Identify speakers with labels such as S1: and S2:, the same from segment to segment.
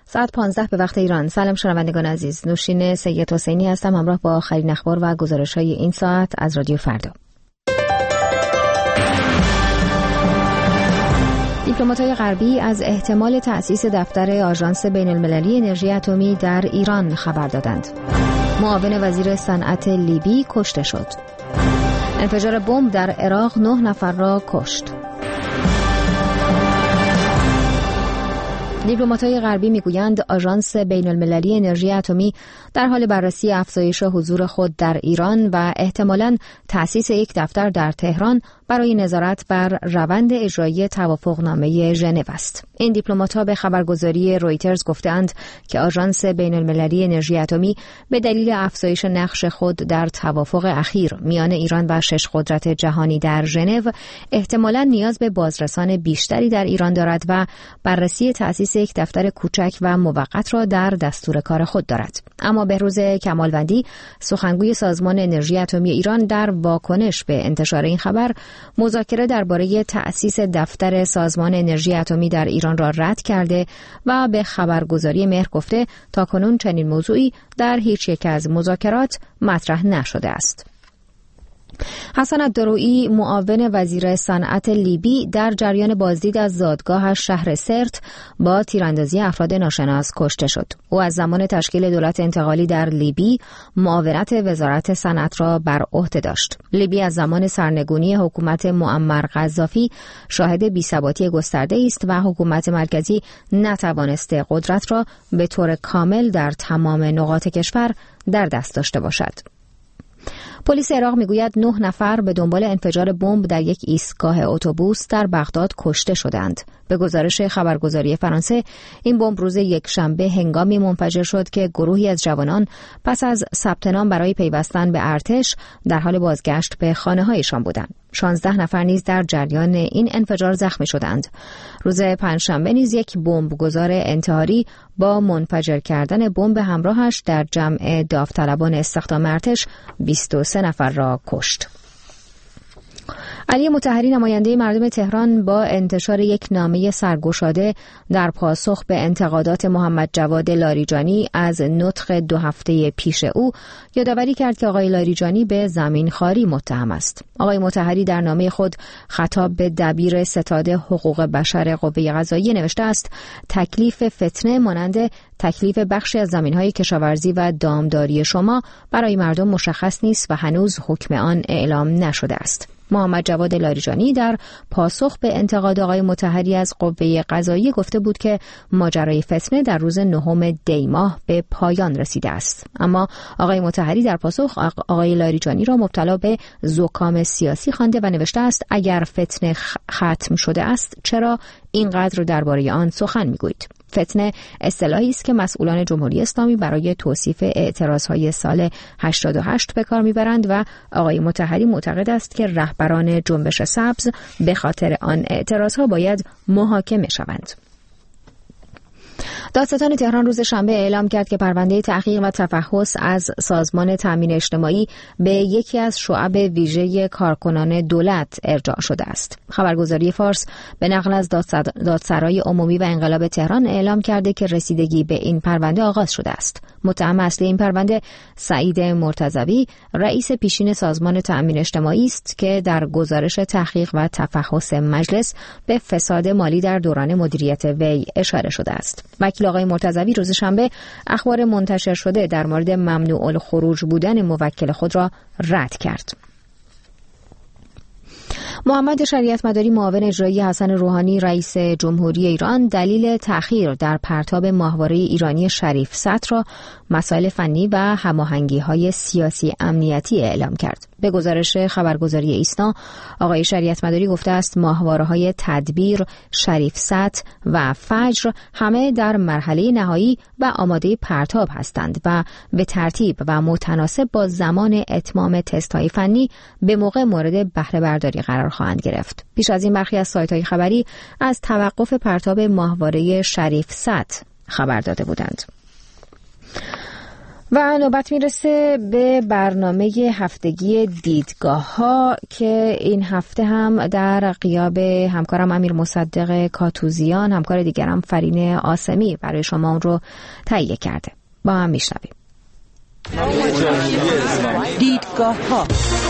S1: ساعت 15 به وقت ایران. سلام شنوندگان عزیز، نوشین سید حسینی هستم همراه با آخرین اخبار و گزارش‌های این ساعت از رادیو فردا. دیپلمات‌های غربی از احتمال تأسیس دفتر آژانس بین‌المللی انرژی اتمی در ایران خبر دادند. معاون وزیر صنعت لیبی کشته شد. انفجار بمب در عراق 9 نفر را کشت. دیپلمات‌های غربی میگویند آژانس بین‌المللی انرژی اتمی در حال بررسی افزایش حضور خود در ایران و احتمالاً تأسیس یک دفتر در تهران برای نظارت بر روند اجرایی توافقنامه ژنو است. این دیپلمات‌ها به خبرگزاری رویترز گفتند که آژانس بین‌المللی انرژی اتمی به دلیل افزایش نقش خود در توافق اخیر میان ایران و 6 قدرت جهانی در ژنو احتمالاً نیاز به بازرسان بیشتری در ایران دارد و بررسی تأسیس یک دفتر کوچک و موقت را در دستور کار خود دارد. اما بهروز کمالوندی، سخنگوی سازمان انرژی اتمی ایران، در واکنش به انتشار این خبر مذاکره درباره تأسیس دفتر سازمان انرژی اتمی در ایران را رد کرده و به خبرگزاری مهر گفته تاکنون چنین موضوعی در هیچ یک از مذاکرات مطرح نشده است. حسن الدرویی، معاون وزیر صنعت لیبی، در جریان بازدید از زادگاهش شهر سرت با تیراندازی افراد ناشناس کشته شد. او از زمان تشکیل دولت انتقالی در لیبی معاونت وزارت صنعت را بر عهده داشت. لیبی از زمان سرنگونی حکومت معمر قذافی شاهد بی‌ثباتی گسترده است و حکومت مرکزی نتوانسته قدرت را به طور کامل در تمام نقاط کشور در دست داشته باشد. پلیس عراق میگوید 9 نفر به دنبال انفجار بمب در یک ایستگاه اتوبوس در بغداد کشته شدند. به گزارش خبرگزاری فرانسه، این بمب روز یکشنبه هنگامی منفجر شد که گروهی از جوانان پس از ثبت نام برای پیوستن به ارتش در حال بازگشت به خانه‌هایشان بودند. 16 نفر نیز در جریان این انفجار زخمی شدند. روز پنجشنبه نیز یک بمبگذار انتحاری با منفجر کردن بمب همراهش در جمع داوطلبان استخدام ارتش 23 نفر را کشت. علی مطهری، نماینده مردم تهران، با انتشار یک نامه سرگشاده در پاسخ به انتقادات محمد جواد لاریجانی از نطق 2 هفته پیش او، یادآوری کرد که آقای لاریجانی به زمینخواری متهم است. آقای مطهری در نامه خود خطاب به دبیر ستاد حقوق بشر قوه قضاییه نوشته است: تکلیف فتنه مانند تکلیف بخشی از زمین‌های کشاورزی و دامداری شما برای مردم مشخص نیست و هنوز حکم آن اعلام نشده است. محمد جواد لاریجانی در پاسخ به انتقاد آقای مطهری از قوه قضاییه گفته بود که ماجرای فتنه در روز 9 دی ماه به پایان رسیده است. اما آقای مطهری در پاسخ آقای لاریجانی را مبتلا به زکام سیاسی خوانده و نوشته است: اگر فتنه ختم شده است چرا اینقدر درباره آن سخن میگویید؟ فتنه اصطلاحی است که مسئولان جمهوری اسلامی برای توصیف اعتراضهای سال 88 به کار میبرند و آقای مطهری معتقد است که رهبران جنبش سبز به خاطر آن اعتراضها باید محاکمه شوند. دادستان تهران روز شنبه اعلام کرد که پرونده تحقیق و تفحص از سازمان تامین اجتماعی به یکی از شعب ویژه کارکنان دولت ارجاع شده است. خبرگزاری فارس به نقل از دادسرای عمومی و انقلاب تهران اعلام کرده که رسیدگی به این پرونده آغاز شده است. متهم اصلی این پرونده سعید مرتضوی، رئیس پیشین سازمان تامین اجتماعی است که در گزارش تحقیق و تفحص مجلس به فساد مالی در دوران مدیریت وی اشاره شده است. وکیل آقای مرتضوی روز شنبه اخبار منتشر شده در مورد ممنوع الخروج بودن موکل خود را رد کرد. محمد شریعت مداری، معاون اجرایی حسن روحانی رئیس جمهوری ایران، دلیل تأخیر در پرتاب ماهواره ایرانی شریف سات را مسائل فنی و هماهنگی‌های سیاسی امنیتی اعلام کرد. به گزارش خبرگزاری ایسنا، آقای شریعت مداری گفته است ماهواره‌های تدبیر، شریف سات و فجر همه در مرحله نهایی و آماده پرتاب هستند و به ترتیب و متناسب با زمان اتمام تست‌های فنی به موقع مورد بهره برداری قرار خواهند گرفت. پیش از این برخی از سایت‌های خبری از توقف پرتاب ماهواره شریف سات خبر داده بودند. و نوبت میرسه به برنامه هفتگی دیدگاه ها که این هفته هم در غیاب همکارم امیر مصدق کاتوزیان، همکار دیگرم فرین آسمی برای شما اون رو تهیه کرده. با هم میشنویم.
S2: دیدگاه ها،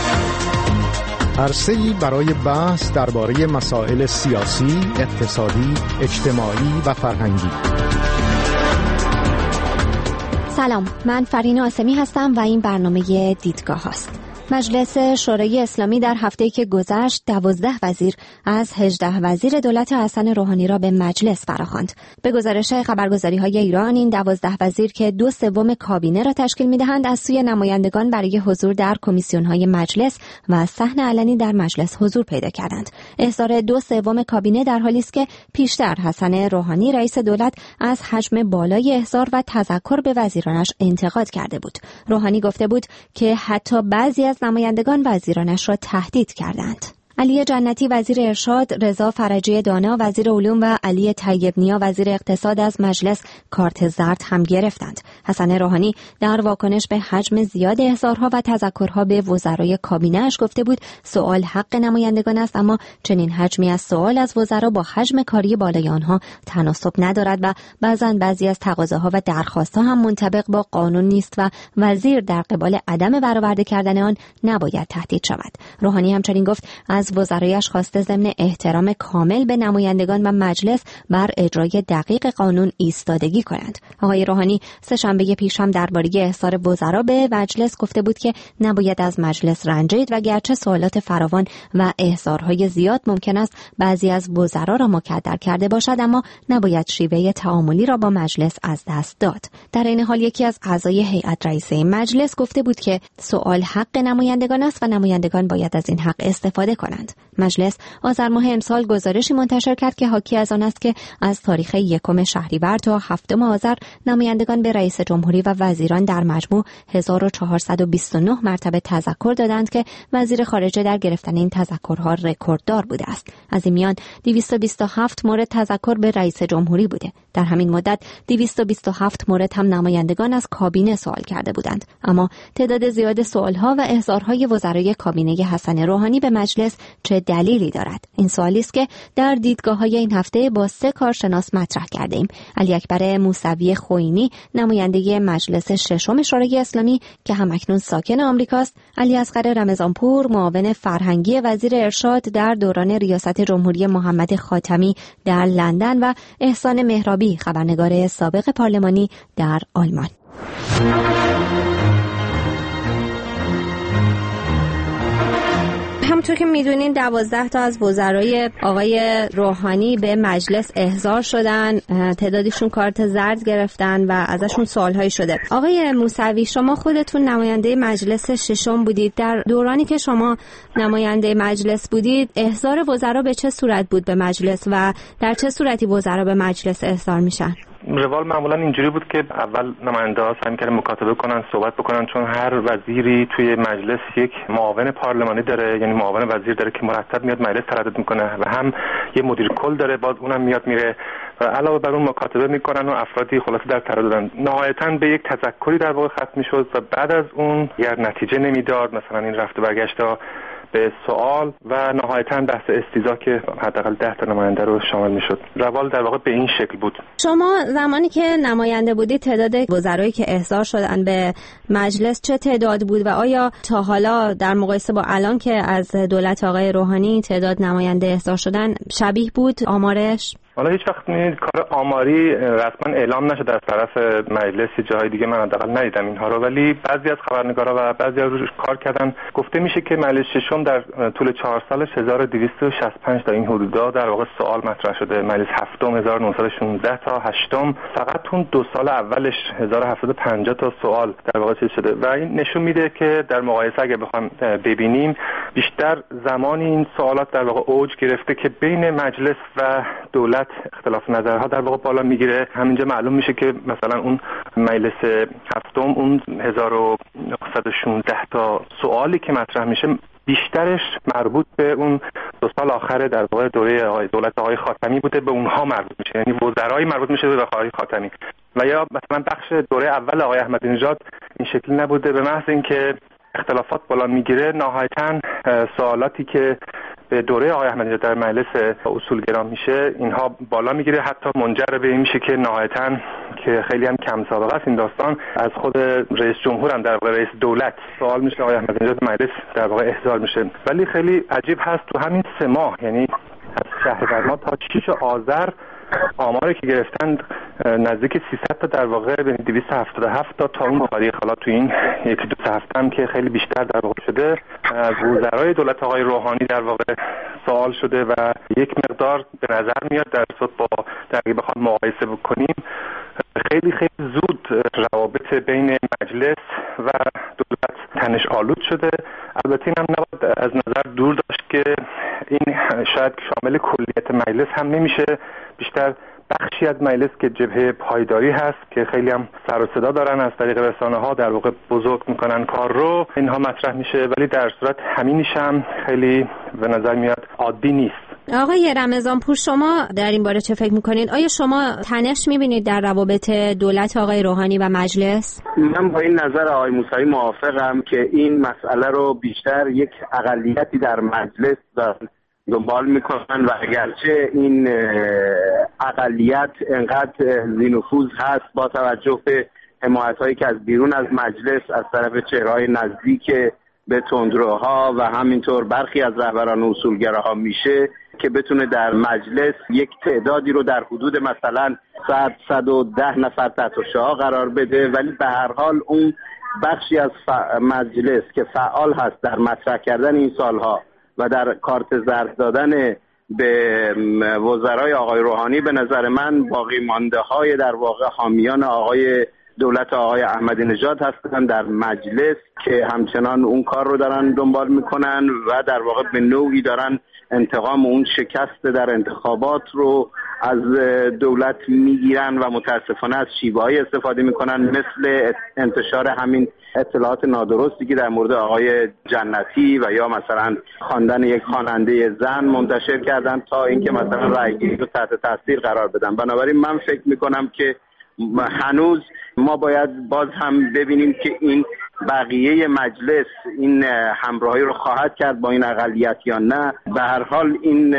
S3: عرصه‌ای برای بحث درباره مسائل سیاسی، اقتصادی، اجتماعی و فرهنگی.
S4: سلام، من فرین آسمی هستم و این برنامه دیدگاه هاست. مجلس شورای اسلامی در هفته‌ای که گذشت 12 وزیر از 18 وزیر دولت حسن روحانی را به مجلس فراخواند. به گزارش خبرگزاری‌های ایران، این 12 وزیر که 2/3 کابینه را تشکیل می‌دهند از سوی نمایندگان برای حضور در کمیسیون‌های مجلس و صحن علنی در مجلس حضور پیدا کردند. احضار 2/3 کابینه در حالی است که پیشتر حسن روحانی رئیس دولت از حجم بالای احضار و تذکر به وزیرانش انتقاد کرده بود. روحانی گفته بود که حتی بعضی از نمایندگان وزیرانش را تهدید کردند. علی جنتی وزیر ارشاد، رضا فرجی دانا وزیر علوم و علی طیب نیا وزیر اقتصاد از مجلس کارت زرد هم گرفتند. حسن روحانی در واکنش به حجم زیاد احضارها و تذکرها به وزرای کابینه‌اش گفته بود سوال حق نمایندگان است، اما چنین حجمی از سوال از وزرا با حجم کاری بالای آنها تناسب ندارد و بعضی از تقاضاها و درخواستها هم منطبق با قانون نیست و وزیر در قبال عدم برآورده کردن آن نباید تهدید شود. روحانی همچنین گفت از وزرایش خواسته ضمن احترام کامل به نمایندگان و مجلس بر اجرای دقیق قانون ایستادگی کنند. آقای روحانی سه‌شنبه پیش هم درباره احضار وزرا به مجلس گفته بود که نباید از مجلس رنجید و گرچه سوالات فراوان و احضارهای زیاد ممکن است بعضی از وزرا را مکدر کرده باشد، اما نباید شیوه تعاملی را با مجلس از دست داد. در این حال یکی از اعضای هیئت رئیسه مجلس گفته بود که سوال حق نمایندگان است و نمایندگان باید از این حق استفاده کنند. مجلس آذر ماه امسال گزارشی منتشر کرد که حاکی از آن است که از تاریخ 1 شهریور تا 7 آذر نمایندگان به رئیس جمهوری و وزیران در مجموع 1429 مرتبه تذکر دادند که وزیر خارجه در گرفتن این تذکرها رکورددار بوده است. از این میان 227 مورد تذکر به رئیس جمهوری بوده. در همین مدت 227 مورد هم نمایندگان از کابینه سوال کرده بودند. اما تعداد زیاد سوالها و احضارهای وزرای کابینه حسن روحانی به مجلس چه دلیلی دارد؟ این سوالی است که در دیدگاه‌های این هفته با 3 کارشناس مطرح کردیم. علی اکبر موسوی خوئینی، نماینده مجلس ششم شورای اسلامی که همکنون ساکن آمریکاست، علی اصغر رمضانپور، معاون فرهنگی وزیر ارشاد در دوران ریاست جمهوری محمد خاتمی در لندن و احسان مهرابی، خبرنگار سابق پارلمانی در آلمان. همونطور که میدونین 12 تا از وزرای آقای روحانی به مجلس احضار شدن، تعدادشون کارت زرد گرفتن و ازشون سوالهایی شده. آقای موسوی، شما خودتون نماینده مجلس ششم بودید. در دورانی که شما نماینده مجلس بودید احضار وزرا به چه صورت بود به مجلس و در چه صورتی وزرا به مجلس احضار میشن؟
S5: روال معمولا اینجوری بود که اول نماینده‌ها سعی می‌کردن مکاتبه کنن، صحبت بکنن، چون هر وزیری توی مجلس یک معاون پارلمانی داره، یعنی معاون وزیر داره که مرتب میاد مجلس تردد میکنه و هم یه مدیر کل داره، باز اونم میاد میره و علاوه بر اون مکاتبه میکنن و افرادی خلاصه در ترددن. نهایتاً به یک تذکری در واقع ختم میشد و بعد از اون اگر نتیجه نمیداد، مثلا این رفت و برگشت‌ها به سوال و نهایتاً بحث استیضاح که حداقل 10 تا نماینده رو شامل میشد. روال در واقع به این شکل بود.
S4: شما زمانی که نماینده بودید تعداد وزرایی که احضار شدن به مجلس چه تعداد بود و آیا تا حالا در مقایسه با الان که از دولت آقای روحانی تعداد نماینده احضار شدن شبیه بود آمارش؟
S5: حالا هیچ وقت کار آماری رسما اعلام نشده از طرف مجلس، جای دیگه من حداقل ندیدم اینها رو، ولی بعضی از خبرنگارا و بعضی از روش کار کردن. گفته میشه که مجلس ششم در طول 4 سالش 1265 تا این حدودا در واقع سوال مطرح شده. مجلس هفتم 1916 تا هشتم فقط اون 2 سال اولش 1750 تا سوال در واقع چیز شده و این نشون میده که در مقایسه اگه بخوام ببینیم بیشتر زمانی این سوالات در واقع اوج گرفته که بین مجلس و دولت اختلاف نظرها در واقع بالا میگیره. همینجا معلوم میشه که مثلا اون مجلس هفتم اون 1916 تا سوالی که مطرح میشه بیشترش مربوط به اون 2 سال آخر در واقع دوره دولت آقای خاتمی بوده، به اونها مربوط میشه، یعنی وزرایی مربوط میشه به آقای خاتمی و یا مثلا بخش دوره اول آقای احمدی نژاد این شکلی نبوده. به محض اینکه اختلافات بالا میگیره نهایتاً سوالاتی که به دوره آقای احمدی نژاد در مجلس اصولگرا میشه اینها بالا میگیره، حتی منجر به این میشه که نهایتاً که خیلی هم کم سابقه است این داستان از خود رئیس جمهور هم در واقع رئیس دولت سوال میشه، آقای احمدی نژاد مجلس در واقع احضار میشه. ولی خیلی عجیب هست تو همین 3 ماه، یعنی از شهریور ماه تا 6 آذر آماری که گرفتند نزدیک 300 تا در واقع 277 تا اون تاریخ، حالا تو این 1-2 هفته هم که خیلی بیشتر در واقع شده از وزرای دولت آقای روحانی در واقع سوال شده و یک مقدار به نظر میاد در صورت با در اگه بخوام مقایسه بکنیم خیلی زود روابط بین مجلس و دولت تنش آلود شده. البته این هم نباید از نظر دور داشت که این شاید شامل کلیت مجلس هم نمیشه، بیشتر بخشی از مجلس که جبهه پایداری هست که خیلی هم سر و صدا دارن از طریق رسانه‌ها در واقع بزرگ میکنن کار رو، اینها مطرح میشه، ولی در صورت همینش هم خیلی به نظر میاد عادی نیست.
S4: آقای رمضانپور شما در این باره چه فکر میکنید؟ آیا شما تنش میبینید در روابط دولت آقای روحانی و مجلس؟
S6: من با این نظر آقای موسوی موافقم که این مسئله رو بیشتر یک اقلیتی در مجلس دنبال میکنن و اگرچه این اقلیت انقدر ذی‌نفوذ هست با توجه به حمایت‌هایی که از بیرون از مجلس از طرف چهره‌های نزدیک به تندروها و همینطور برخی از رهبران اصولگراها میشه که بتونه در مجلس یک تعدادی رو در حدود مثلا 110 نفر تحت شعاع قرار بده، ولی به هر حال اون بخشی از مجلس که فعال هست در مطرح کردن این سالها و در کارت زرد دادن به وزرای آقای روحانی به نظر من باقی مانده های در واقع حامیان آقای دولت آقای احمدی نژاد هستن در مجلس که همچنان اون کار رو دارن دنبال میکنن و در واقع به نوعی دارن انتقام اون شکست در انتخابات رو از دولت میگیرن و متاسفانه از شیوه‌های استفاده میکنن مثل انتشار همین اطلاعات نادرستی که در مورد آقای جنتی و یا مثلا خواندن یک خواننده زن منتشر کردن تا اینکه مثلا رأیگیری رو تحت تاثیر قرار بدن. بنابراین من فکر میکنم که هنوز ما باید باز هم ببینیم که این بقیه مجلس این همراهی رو خواهد کرد با این اقلیت یا نه. به هر حال این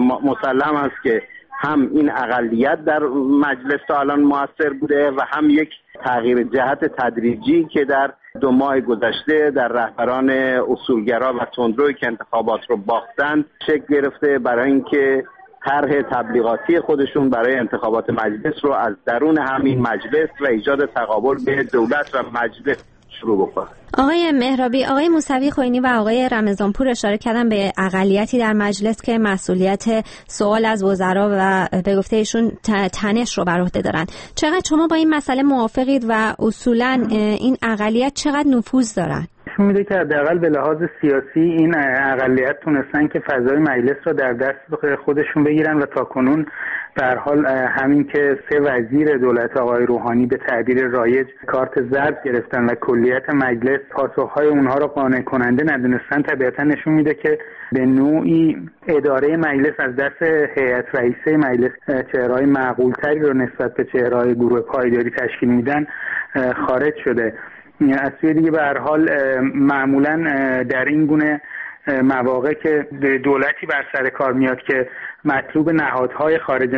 S6: مسلم است که هم این اقلیت در مجلس تا الان موثر بوده و هم یک تغییر جهت تدریجی که در 2 ماه گذشته در رهبران اصولگرا و تندروی که انتخابات رو باختن شکل گرفته برای اینکه طرح تبلیغاتی خودشون برای انتخابات مجلس رو از درون همین مجلس و ایجاد تقابل بین دولت و مجلس شروع بکنن.
S4: آقای مهرابی، آقای موسوی خوئینی و آقای رمضانپور اشاره کردن به اقلیتی در مجلس که مسئولیت سوال از وزرا و به گفته ایشون تنش رو بر عهده دارن. چقدر شما با این مسئله موافقید و اصولا این اقلیت چقدر نفوذ دارن؟
S7: میده که حداقل به لحاظ سیاسی این اقلیت تونستن که فضای مجلس رو در دست خودشون بگیرن و تاکنون به هر حال همین که 3 وزیر دولت آقای روحانی به تعبیر رایج کارت زرد گرفتن و کلیت مجلس پاسخهای اونها رو قانع کننده ندونستن، طبیعتا نشون میده که به نوعی اداره مجلس از دست هیئت رئیسه مجلس چهره‌های معقول‌تری رو نسبت به چهره‌های گروه پایداری تشکیل میدن خارج شده. از سوی دیگه به هر حال معمولا در این گونه مواقع که دولتی بر سر کار میاد که مطلوب نهادهای خارج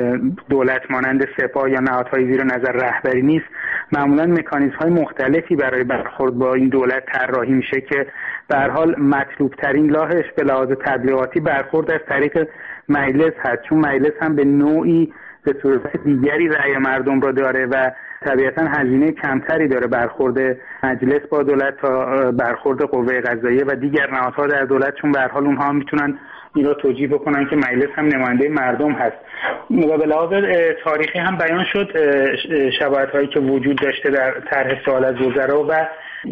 S7: دولت مانند سپاه یا نهادهای زیر نظر رهبری نیست، معمولا مکانیزم‌های مختلفی برای برخورد با این دولت طراحی میشه که به هر حال مطلوب ترین راهش به لحاظ تبلیغاتی برخورد از طریق مجلس هست، چون مجلس هم به نوعی به صورت دیگری رأی مردم را داره و طبیعتا هزینه کمتری داره برخورد مجلس با دولت تا برخورد قوه قضاییه و دیگر نهادها در دولت، چون به هر حال اونها هم میتونن این را توجیه بکنن که مجلس هم نماینده مردم هست. و به لحاظ تاریخی هم بیان شد شباهت‌هایی که وجود داشته در طرح سوال از وزرا و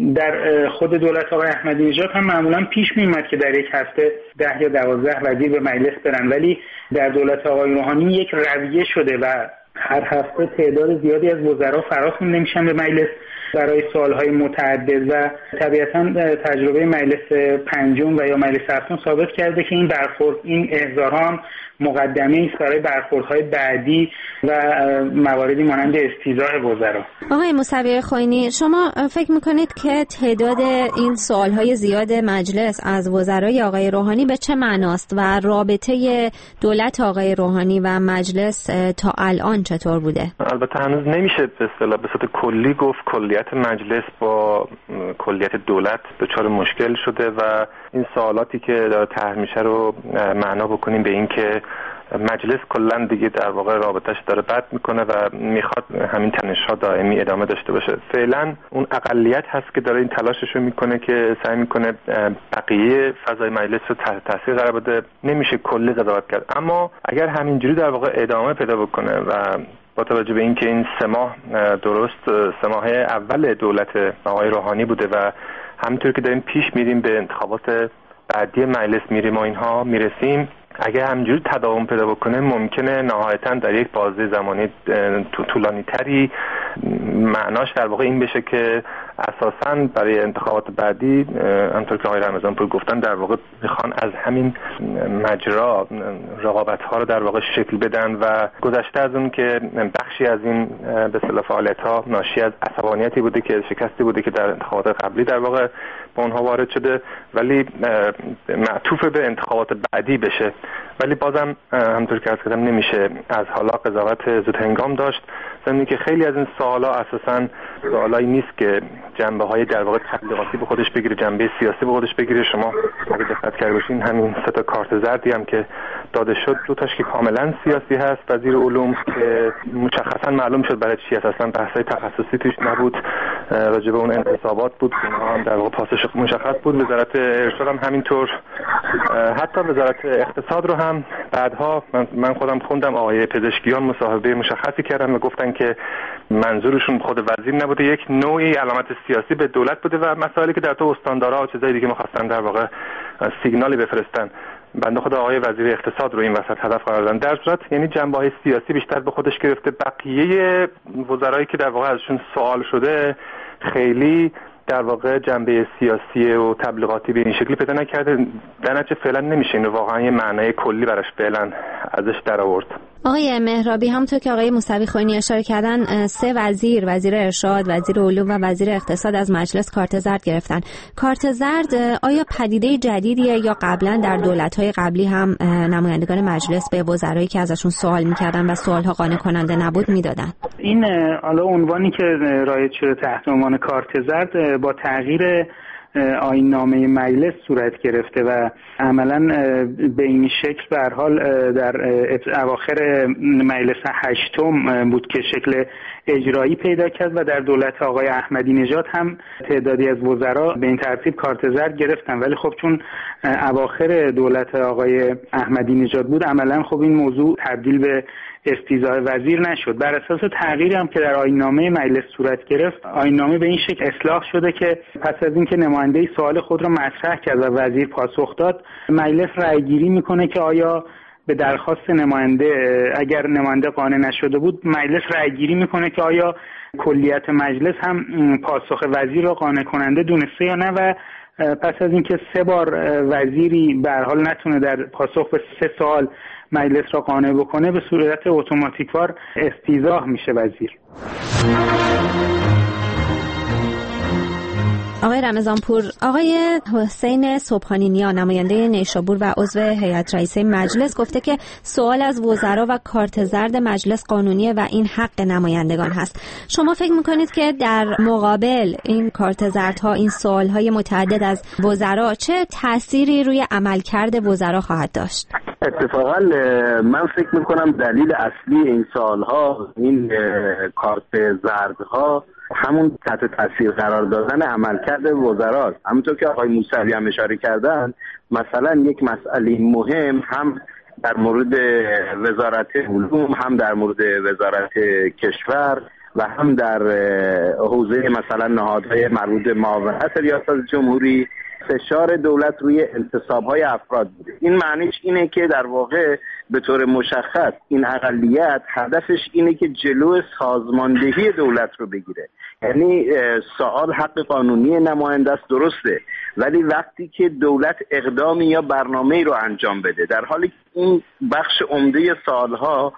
S7: در خود دولت آقای احمدی نژاد هم معمولا پیش می‌اومد که در یک هفته 10 یا 12 وزیر به مجلس برن، ولی در دولت آقای روحانی یک رویه شده و هر هفته تعداد زیادی از وزرا فراخوانده میشن به مجلس برای سوالهای متعدد و طبیعتاً تجربه مجلس پنجم و یا مجلس هفتم ثابت کرده که این احضارها هم مقدمه است برای برخوردهای بعدی و مواردی مانند استیضاح وزرا.
S4: آقای موسوی خوئینی، شما فکر میکنید که تعداد این سوالهای زیاد مجلس از وزرای آقای روحانی به چه معناست و رابطه دولت آقای روحانی و مجلس تا الان چطور بوده؟
S5: البته هنوز نمیشه به اصطلاح به صورت کلی گفت کلیت مجلس با کلیت دولت دچار مشکل شده و این سوالاتی که داره طرح میشه رو معنا بکنیم به این که مجلس کلا دیگه در واقع رابطش داره بد میکنه و میخواد همین تنش‌ها دائمی ادامه داشته باشه. فعلا اون اقلیت هست که داره این تلاشش رو میکنه که سعی میکنه بقیه فضای مجلس رو تحت تاثیر قرار بده. نمیشه کلی قضاوت کرد، اما اگر همینجوری در واقع ادامه پیدا بکنه و با توجه به اینکه این 3 ماه درست 3 ماه اول دولت آقای روحانی بوده و همونطور که داریم پیش میریم به انتخابات بعدی مجلس میریم و اینها میرسیم، اگه همینجوری تداوم پیدا بکنه ممکنه نهایتاً در یک بازه زمانی طولانی تری معناش در واقع این بشه که اساساً برای انتخابات بعدی همونطور که آقای رمضانپور گفتن در واقع میخوان از همین مجرا رقابت‌ها رو در واقع شکل بدن و گذشته از اون که بخشی از این به اصطلاح فعالیت‌ها ناشی از عصبانیتی بوده که شکستی بوده که در انتخابات قبلی در واقع به اونها وارد شده، ولی معطوف به انتخابات بعدی بشه. ولی بازم همونطور که عرض کردم نمیشه از حالا قضاوت زود هنگام داشت، زمینی که خیلی از این سوالا اساساً سوالایی نیست که جنبه‌های در واقع تبلیغاتی به خودش بگیره، جنبه سیاسی به خودش بگیره. شما اگه دقت کرده باشین همین 3 تا کارت زردی هم که داده شد 2 تاش که کاملا سیاسی هست، وزیر علوم که مشخصاً معلوم شد برای چی اساساً بحث‌های تخصصی توش نبود، راجع به اون انتصابات بود، اونها هم در واقع پاسخ مشخص بود. وزارت ارشاد هم همینطور، حتی وزارت اقتصاد رو هم بعدها من خودم خوندم آقای پزشکیان مصاحبه مشخصی کردن و گفتن که منظورشون خود وزیر نبوده، یک نوعی علامت سیاسی به دولت بوده و مسائلی که در تو استاندارها و چیزای دیگه می‌خواستن در واقع سیگنالی بفرستن. بنده خدا آقای وزیر اقتصاد رو این وسط هدف قرار دادن. در صورت یعنی جنبه‌های سیاسی بیشتر به خودش گرفته. بقیه وزرایی که در واقع ازشون سوال شده خیلی در واقع جنبه سیاسی و تبلیغاتی به این شکلی پیدا نکرده. در نتیجه فعلا نمیشه این واقعا یه معنای کلی براش فعلا ازش در آورد.
S4: آقای مهرابی، همونطور که آقای موسوی خوئینی اشاره کردن 3 وزیر ارشاد، وزیر علوم و وزیر اقتصاد از مجلس کارت زرد گرفتن. کارت زرد آیا پدیده جدیدیه یا قبلا در دولت‌های قبلی هم نمایندگان مجلس به وزرایی که ازشون سوال می‌کردن و سوال‌ها قانع کننده نبود میدادن؟
S7: این حالا عنوانی که رایج شده تحت عنوان کارت زرد با تغییر آیین‌نامه مجلس صورت گرفته و عملاً به این شکل به هر حال در اواخر مجلس هشتم بود که شکل اجرایی پیدا کرد و در دولت آقای احمدی نژاد هم تعدادی از وزرا به این ترتیب کارت زرد گرفتن. ولی خب چون اواخر دولت آقای احمدی نژاد بود عملاً خب این موضوع تبدیل به استیضاح وزیر نشد. بر اساس تغییری هم که در آیین‌نامه مجلس صورت گرفت، آیین‌نامه به این شکل اصلاح شده که پس از اینکه نماینده سوال خود را مطرح کرد و وزیر پاسخ داد، مجلس رأی‌گیری میکنه که آیا به درخواست نماینده، اگر نماینده قانع نشده بود، مجلس رأی‌گیری میکنه که آیا کلیت مجلس هم پاسخ وزیر را قانع کننده دونسته یا نه و پس از اینکه 3 بار وزیری به هر حال نتونه در پاسخ به 3 سوال مجلس را قانع بکنه، به صورت اتوماتیکوار استیضاح میشه وزیر.
S4: آقای رمضانپور، آقای حسین صبحانی نیا نماینده نیشابور و عضو هیئت رئیسه مجلس گفته که سوال از وزرا و کارت زرد مجلس قانونیه و این حق نمایندگان هست. شما فکر میکنید که در مقابل این کارت زردها، این سوالهای متعدد از وزرا چه تأثیری روی عملکرد وزرا خواهد داشت؟
S6: اتفاقا من فکر میکنم دلیل اصلی این سالها، این کارت زردها، همون تحت تاثیر قرار دادن عملکرد وزراست. همونطور که آقای موسوی هم اشاره کردن، مثلا یک مسئله مهم هم در مورد وزارت علوم، هم در مورد وزارت کشور و هم در حوزه مثلا نهادهای مربوط به معاونت ریاست جمهوری، فشار دولت روی انتصاب‌های افراد بوده. این معنیش اینه که در واقع به طور مشخص این اقلیت هدفش اینه که جلو سازماندهی دولت رو بگیره. یعنی سوال حق قانونی نماینده است، درسته، ولی وقتی که دولت اقدامی یا برنامه‌ای رو انجام بده، در حالی که این بخش عمده سالها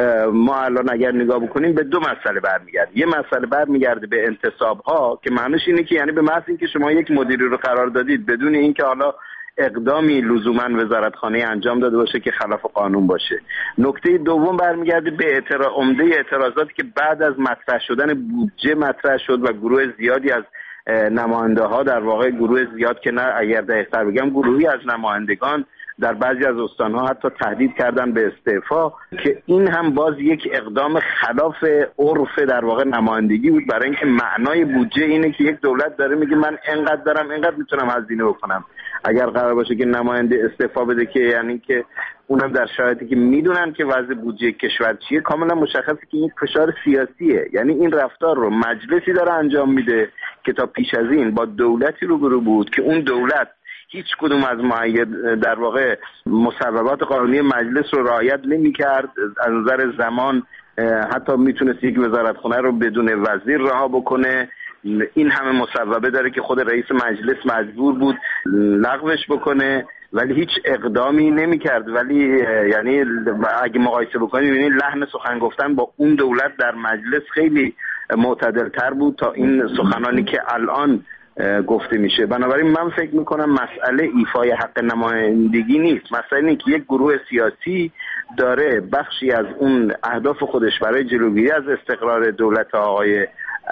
S6: ما الان اگر نگاه بکنیم به دو مسئله برمیگرده. یه مسئله برمیگرده به انتصاب‌ها که معنیش اینه که یعنی به محض اینکه شما یک مدیری رو قرار دادید بدون اینکه حالا اقدامی لزوما وزارتخانه انجام داده باشه که خلاف قانون باشه. نکته دوم برمیگرده به عمده اعتراضاتی که بعد از مطرح شدن بودجه مطرح شد و گروه زیادی از نماینده ها، در واقع گروه زیاد که نه، اگر دقیق‌تر بگم گروهی از نمایندگان در بعضی از استان‌ها حتی تهدید کردن به استعفا، که این هم باز یک اقدام خلاف عرف در واقع نمایندگی بود، برای اینکه معنای بودجه اینه که یک دولت داره میگه من اینقدر دارم، اینقدر میتونم هزینه بکنم. اگر قرار باشه که نماینده استعفا بده، که یعنی که اونم در شرایطی که میدونن که وضع بودجه کشور چیه، کاملا مشخصه که این فشار سیاسیه. یعنی این رفتار رو مجلسی داره انجام میده که تا پیش از این با دولتی روبرو بود که اون دولت هیچ کدوم از در واقع مصوبات قانونی مجلس رو رعایت نمی‌کرد. از نظر زمان حتی میتونست یک وزارتخانه رو بدون وزیر رها بکنه. این همه مصوبه داره که خود رئیس مجلس مجبور بود لغوش بکنه، ولی هیچ اقدامی نمی‌کرد. ولی یعنی اگه مقایسه بکنیم یعنی لحن سخن گفتن با اون دولت در مجلس خیلی معتدل‌تر بود تا این سخنانی که الان گفته میشه. بنابراین من فکر میکنم مسئله ایفای حق نمایندگی نیست، مسئله اینه که یک گروه سیاسی داره بخشی از اون اهداف خودش برای جلوگیری از استقرار دولت آقای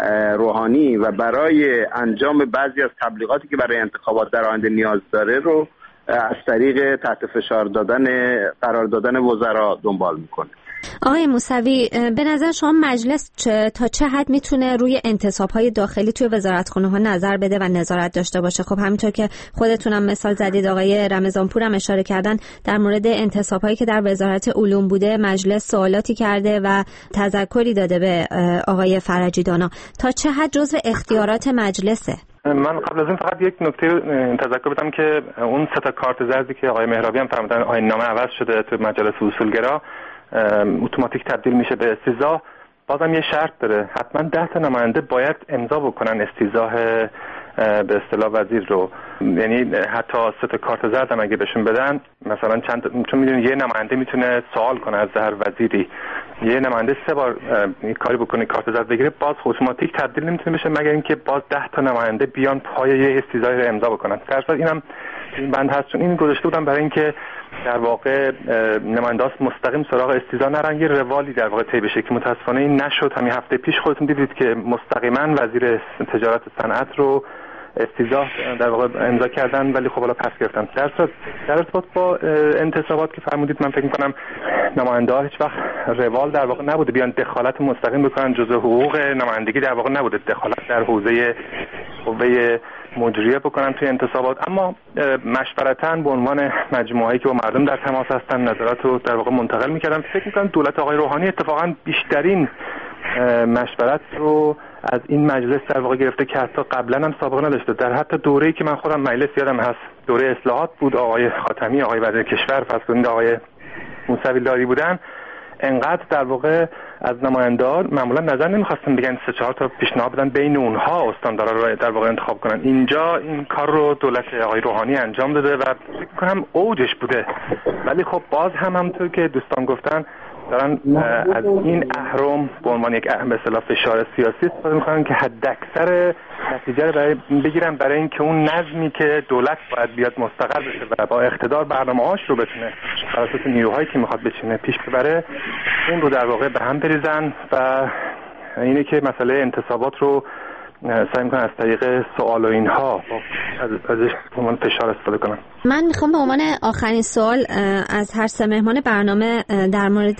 S6: روحانی و برای انجام بعضی از تبلیغاتی که برای انتخابات در آینده نیاز داره رو از طریق تحت فشار دادن قرار دادن وزرا دنبال میکنه.
S4: آقای موسوی، به نظر شما مجلس تا چه حد میتونه روی انتصاب‌های داخلی توی وزارتخانه‌ها نظر بده و نظارت داشته باشه؟ خب همینطور که خودتونم مثال زدید، آقای رمضانپور هم اشاره کردن در مورد انتصاب‌هایی که در وزارت علوم بوده، مجلس سوالاتی کرده و تذکری داده به آقای فرجی دانا. تا چه حد جزو اختیارات مجلسه؟
S5: من قبل از این فقط یک نکته تذکر بدم که اون 3 تا کارت زردی که آقای مهرابی هم فرمودن آیین نامه عوض شده تو مجلس اصولگرا، اتوماتیک تبدیل میشه به استیضاح. بازم یه شرط داره، حتما 10 تا نماینده باید امضا بکنن استیضاح به اصطلاح وزیر رو. یعنی حتی 3 تا کارت زرد هم اگه بهشون بدن، مثلا چون میدونید یه نماینده میتونه سوال کنه از هر وزیری، یه نماینده 3 بار کاری بکنه کارت زرد بگیره، باز اتوماتیک تبدیل نمیتونه بشه مگر اینکه باز 10 تا نماینده بیان پای یه استیضاح رو امضا بکنن. در اصل اینم این بند هست، چون این گذاشته بودم برای اینکه در واقع نماینده‌ها مستقیم سراغ استیضاح نرن، یه روالی در واقع طی بشه که متاسفانه این نشد. همین هفته پیش خودتون دیدید که مستقیما وزیر تجارت و صنعت رو استیضاح در واقع امضا کردن، ولی خب حالا پس گرفتن. در ارتباط با انتصابات که فرمودید، من فکر می‌کنم نماینده‌ها هیچ وقت روال در واقع نبوده بیان دخالت مستقیم بکنن، جزء حقوق نمایندگی در واقع نبوده دخالت در حوزه قوه مجریه بکنن توی انتصابات، اما مشورتاً به عنوان مجموعه‌ای که با مردم در تماس هستن نظرات رو در واقع منتقل می‌کردن. فکر می‌کنم دولت آقای روحانی اتفاقاً بیشترین مشورت رو از این مجلس در واقع گرفته که حتی قبلا هم سابقه نداشته. در حتی دوره‌ای که من خودم مجلس یادم هست، دوره اصلاحات بود، آقای خاتمی، آقای وزیر کشور، فرض آقای موسوی داری بودن، انقدر در واقع از نمایندگان معمولا نظر نمیخواستن بگن 3-4 تا پیشنهاد بدن بین اونها استاندارا رو در واقع انتخاب کنن. اینجا این کار رو دولت آقای روحانی انجام داده و فکر کنم اوجش بوده، ولی خب باز هم همونطور که دوستان گفتن دارن از این اهرم به عنوان یک به اصطلاح فشار سیاسی استفاده میکنن که حداکثر نتیجه رو بگیرن برای اینکه اون نظمی که دولت باید بیاد مستقر بشه و با اقتدار برنامه‌هاش رو بتونه بر اساس نیروهایی که میخواد بچینه پیش ببره، اون رو در واقع به هم بریزن و اینه که مسئله انتصابات رو سعی میکنن از طریق سوال و اینها ازش به عنوان فشار استفاده کنن.
S4: من میخوام به عنوان آخرین سوال از هر 3 مهمان برنامه در مورد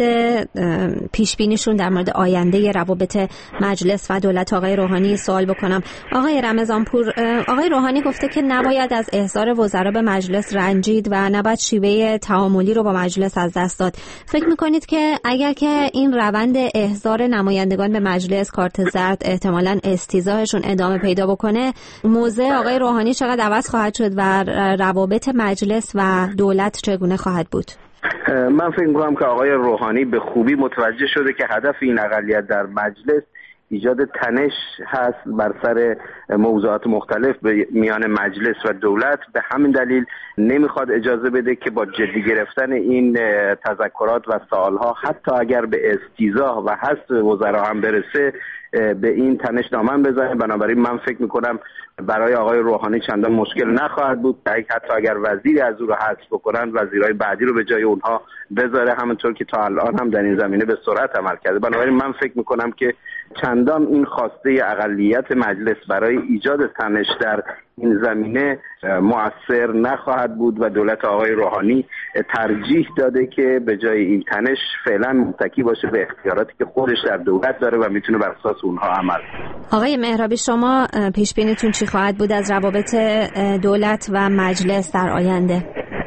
S4: پیشبینیشون در مورد آینده روابط مجلس و دولت آقای روحانی سوال بکنم. آقای رمضانپور، آقای روحانی گفته که نباید از احضار وزرا به مجلس رنجید و نباید شیوه تعاملی رو با مجلس از دست داد. فکر میکنید که اگر که این روند احضار نمایندگان به مجلس، کارت زرد، احتمالاً استیضاحشون ادامه پیدا بکنه، موضع آقای روحانی چقدر عوض خواهد شد و روابط مجلس و دولت چگونه خواهد بود؟
S6: من فکر می‌کنم که آقای روحانی به خوبی متوجه شده که هدف این اقلیت در مجلس ایجاد تنش هست بر سر موضوعات مختلف به میان مجلس و دولت. به همین دلیل نمیخواد اجازه بده که با جدی گرفتن این تذکرات و سوالها حتی اگر به استیضاح و حذف وزرا هم برسه به این تنش دامن بزنه. بنابراین من فکر میکنم برای آقای روحانی چندان مشکل نخواهد بود حتی اگر وزیری از او رو حذف بکنن وزیرای بعدی رو به جای اونها بذاره، همونطور که تا الان هم در این زمینه به سرعت عمل کرده. بنابراین من فکر میکنم که چندان این خواسته اقلیت مجلس برای ایجاد تنش در این زمینه مؤثر نخواهد بود و دولت آقای روحانی ترجیح داده که به جای این تنش فعلا متکی باشه به اختیاراتی که خودش در دولت داره و میتونه بر اساس اونها عمل کنه.
S4: آقای مهرابی، شما پیش بینیتون چی خواهد بود از روابط دولت و مجلس در آینده؟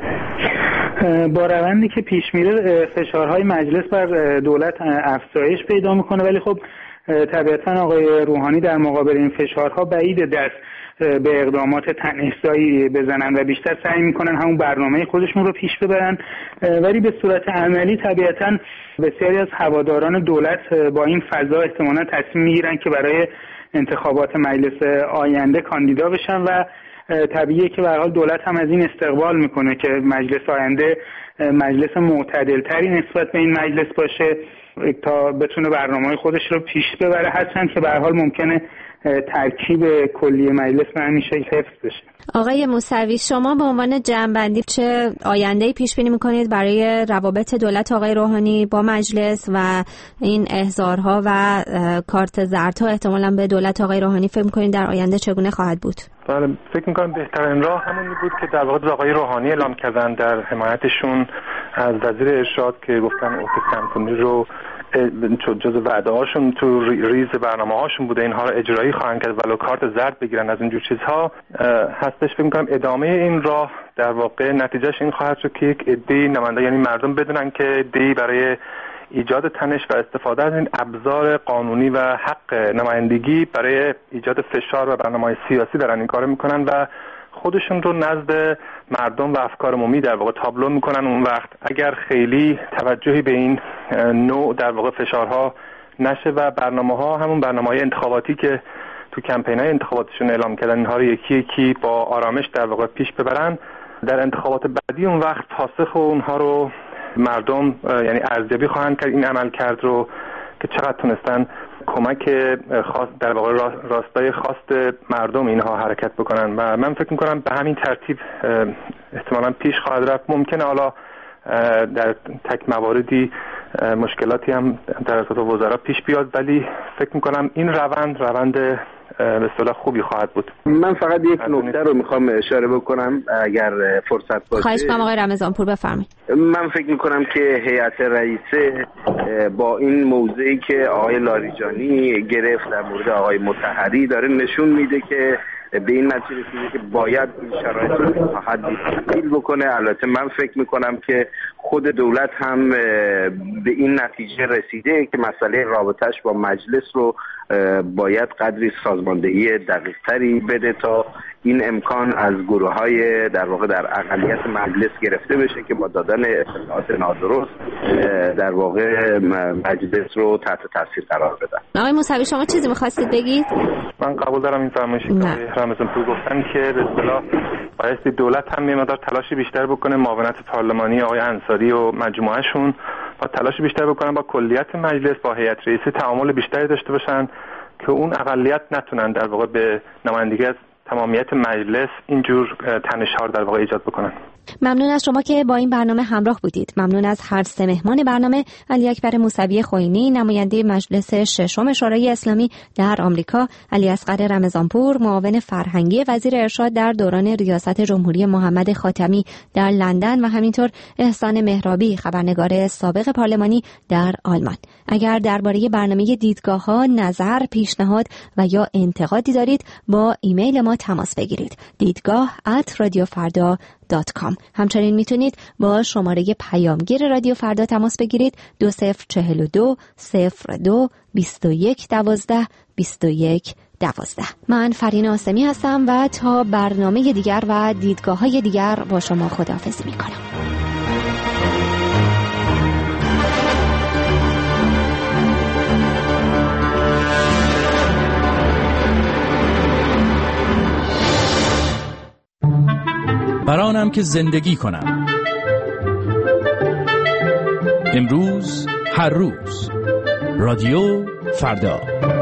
S7: با روندی که پیش میره فشارهای مجلس بر دولت افزایش پیدا میکنه، ولی خب طبیعتا آقای روحانی در مقابل این فشارها بعید دست به اقدامات تنش‌زایی بزنن و بیشتر سعی میکنن همون برنامه خودشون رو پیش ببرن، ولی به صورت عملی طبیعتا بسیاری از هواداران دولت با این فضا احتمالاً تصمیم میگیرن که برای انتخابات مجلس آینده کاندیدا بشن و طبیعیه که به هر حال دولت هم از این استقبال میکنه که مجلس آینده مجلس معتدلتری نسبت به این مجلس باشه تا بتونه برنامه‌های خودش رو پیش ببره، هرچند که به هر حال ممکنه ترکیب کلی مجلس به همین شکل حفظ بشه.
S4: آقای موسوی، شما به عنوان جمع‌بندی چه آینده‌ای پیش بینی می‌کنید برای روابط دولت آقای روحانی با مجلس و این احضارها و کارت زردها احتمالاً به دولت آقای روحانی فکر می‌کنید در آینده چگونه خواهد بود؟
S5: بله، فکر می‌کنم بهترین راه همون بود که در واقع آقای روحانی اعلام کردن در حمایتشون از وزیر ارشاد که گفتن اوت کمپونی رو جز وعده هاشون تو ریز برنامه هاشون بوده، اینها رو اجرایی خواهند کرد ولو کارت زرد بگیرن از اینجور چیزها هستش. فکر می‌کنم ادامه این راه در واقع نتیجهش این خواهد شد که یک عده‌ای نماینده یعنی مردم بدونن که عده‌ای برای ایجاد تنش و استفاده از این ابزار قانونی و حق نمایندگی برای ایجاد فشار و برنامه‌های سیاسی دارن این کارو میکنن و خودشون رو نزد مردم و افکار عمومی در واقع تابلو میکنن. اون وقت اگر خیلی توجهی به این نوع در واقع فشارها نشه و برنامه‌ها همون برنامه‌های انتخاباتی که تو کمپین‌های انتخاباتشون اعلام کردن اینها رو یکی یکی با آرامش در واقع پیش ببرن، در انتخابات بعدی اون وقت پاسخ اونها رو مردم یعنی ارزیابی خواهند کرد این عمل کرد رو که چقدر تونستن کمک خاص در واقع راستای خواست مردم اینها حرکت بکنن و من فکر میکنم به همین ترتیب احتمالاً پیش خواهد رفت. ممکنه حالا در تک مواردی مشکلاتی هم در اساس وزرا پیش بیاد، ولی فکر میکنم این روند به اصطلاح خوبی خواهد بود.
S6: من فقط یک نکته رو میخوام اشاره بکنم اگر فرصت باشه.
S4: خواهش می‌کنم آقای رمضانپور بفرمایید.
S6: من فکر میکنم که هیئت رئیسه با این موضعی که آقای لاریجانی گرفت در مورد آقای مطهری داره نشون میده که به این نتیجه رسیده که باید این شرایط رو تا حدی تحلیل بکنه. البته من فکر میکنم که خود دولت هم به این نتیجه رسیده که مسئله رابطش با مجلس رو باید قدری سازماندهی دقیق‌تری بده تا این امکان از گروه‌های در واقع در اقلیت مجلس گرفته بشه که با دادن اطلاعات نادرست در واقع مجلس رو تحت تاثیر قرار بدن.
S4: آقای موسوی شما چیزی می‌خواستید بگید؟
S5: من قبول دارم این فرمایشی که رمضانپور گفتن که به اصطلاح بایستی دولت هم یه مقدار تلاش بیشتر بکنه، معاونت پارلمانی آقای انصاری و مجموعهشون با تلاش بیشتر بکنن با کلیت مجلس با هیئت رئیسه تعامل بیشتری داشته باشن که اون اقلیت نتونن در واقع به نمایندگی از تمامیت مجلس اینجور تنش‌ها در واقع ایجاد بکنن.
S4: ممنون از شما که با این برنامه همراه بودید. ممنون از هر سه مهمان برنامه: علی اکبر موسوی خوئینی، نماینده مجلس ششم شورای اسلامی در آمریکا، علی اصغر رمضانپور، معاون فرهنگی وزیر ارشاد در دوران ریاست جمهوری محمد خاتمی در لندن و همینطور احسان مهرابی، خبرنگار سابق پارلمانی در آلمان. اگر درباره برنامه دیدگاه‌ها نظر، پیشنهاد و یا انتقادی دارید با ایمیل ما تماس بگیرید: دیدگاه@radiofarda.com. همچنین میتونید با شماره پیامگیر رادیو فردا تماس بگیرید 2042 02 21 12 21 12. من فرین آسمی هستم و تا برنامه دیگر و دیدگاه‌های دیگر با شما خداحافظی میکنم.
S8: کنم که زندگی کنم. امروز، هر روز. رادیو فردا.